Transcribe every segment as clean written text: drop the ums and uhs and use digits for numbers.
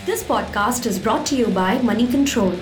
This podcast is brought to you by Money Control.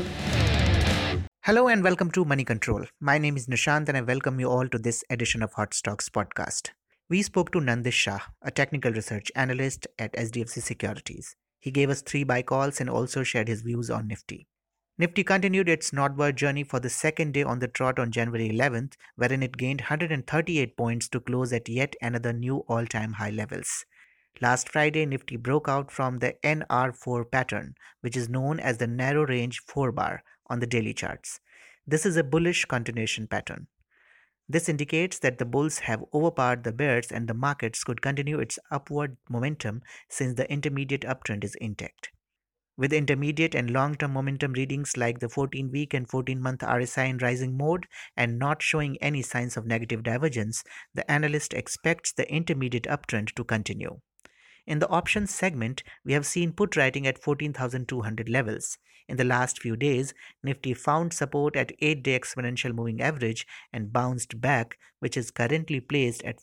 Hello and welcome to Money Control. My name is Nishant and I welcome you all to this edition of Hot Stocks podcast. We spoke to Nandish Shah, a technical research analyst at SDFC Securities. He gave us 3 buy calls and also shared his views on Nifty. Nifty continued its northward journey for the second day on the trot on January 11th, wherein it gained 138 points to close at yet another new all-time high levels. Last Friday, Nifty broke out from the NR4 pattern, which is known as the narrow range 4 bar on the daily charts. This is a bullish continuation pattern. This indicates that the bulls have overpowered the bears and the markets could continue its upward momentum since the intermediate uptrend is intact. With intermediate and long-term momentum readings like the 14-week and 14-month RSI in rising mode and not showing any signs of negative divergence, the analyst expects the intermediate uptrend to continue. In the options segment, we have seen put writing at 14,200 levels. In the last few days, Nifty found support at 8-day exponential moving average and bounced back, which is currently placed at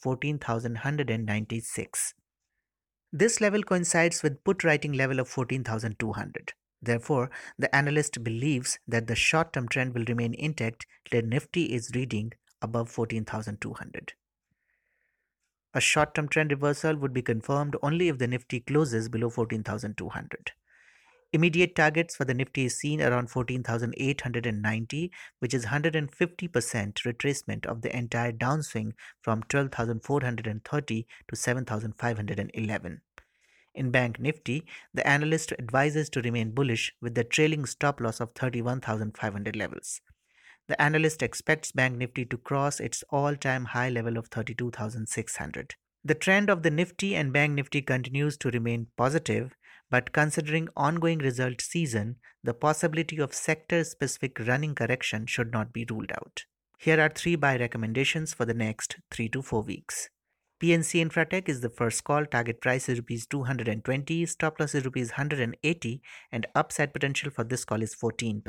14,196. This level coincides with put writing level of 14,200. Therefore, the analyst believes that the short-term trend will remain intact till Nifty is reading above 14,200. A short-term trend reversal would be confirmed only if the Nifty closes below 14,200. Immediate targets for the Nifty is seen around 14,890, which is 150% retracement of the entire downswing from 12,430 to 7,511. In Bank Nifty, the analyst advises to remain bullish with the trailing stop loss of 31,500 levels. The analyst expects Bank Nifty to cross its all-time high level of 32,600. The trend of the Nifty and Bank Nifty continues to remain positive, but considering ongoing result season, the possibility of sector-specific running correction should not be ruled out. Here are 3 buy recommendations for the next 3 to 4 weeks. PNC Infratech is the first call. Target price is Rs 220, stop loss is Rs 180, and upside potential for this call is 14%.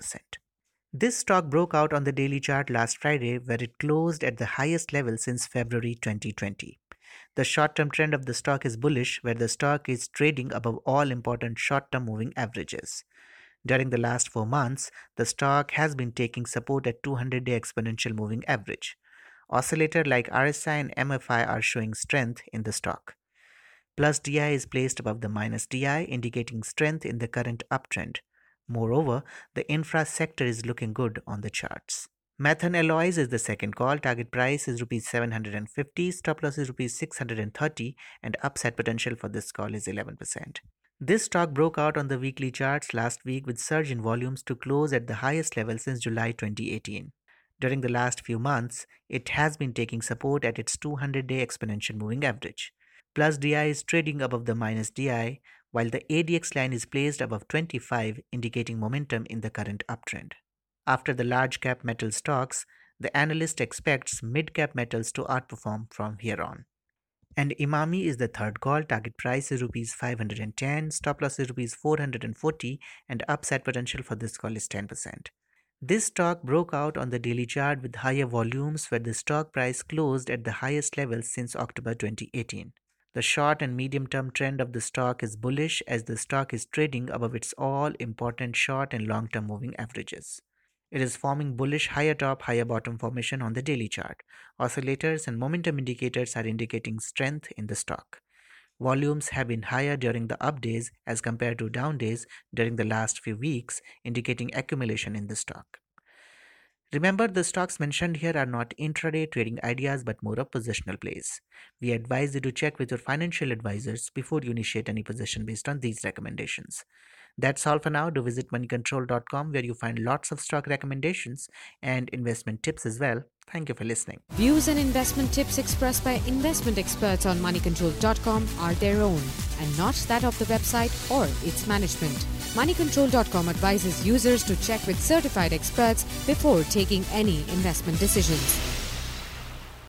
This stock broke out on the daily chart last Friday, where it closed at the highest level since February 2020. The short-term trend of the stock is bullish, where the stock is trading above all important short-term moving averages. During the last 4 months, the stock has been taking support at 200-day exponential moving average. Oscillator like RSI and MFI are showing strength in the stock. Plus DI is placed above the minus DI, indicating strength in the current uptrend. Moreover, the infra sector is looking good on the charts. Mathan Alloys is the second call. Target price is Rs 750, stop loss is Rs 630, and upside potential for this call is 11%. This stock broke out on the weekly charts last week with surge in volumes to close at the highest level since July 2018. During the last few months, it has been taking support at its 200-day exponential moving average. Plus DI is trading above the minus DI, while the ADX line is placed above 25, indicating momentum in the current uptrend. After the large cap metal stocks, the analyst expects mid-cap metals to outperform from here on. And Emami is the third call. Target price is Rs 510, stop loss is Rs 440, and upside potential for this call is 10%. This stock broke out on the daily chart with higher volumes, where the stock price closed at the highest level since October 2018. The short and medium-term trend of the stock is bullish, as the stock is trading above its all-important short and long-term moving averages. It is forming bullish higher top, higher bottom formation on the daily chart. Oscillators and momentum indicators are indicating strength in the stock. Volumes have been higher during the up days as compared to down days during the last few weeks, indicating accumulation in the stock. Remember, the stocks mentioned here are not intraday trading ideas but more of positional plays. We advise you to check with your financial advisors before you initiate any position based on these recommendations. That's all for now. Do visit moneycontrol.com, where you find lots of stock recommendations and investment tips as well. Thank you for listening. Views and investment tips expressed by investment experts on moneycontrol.com are their own and not that of the website or its management. Moneycontrol.com advises users to check with certified experts before taking any investment decisions.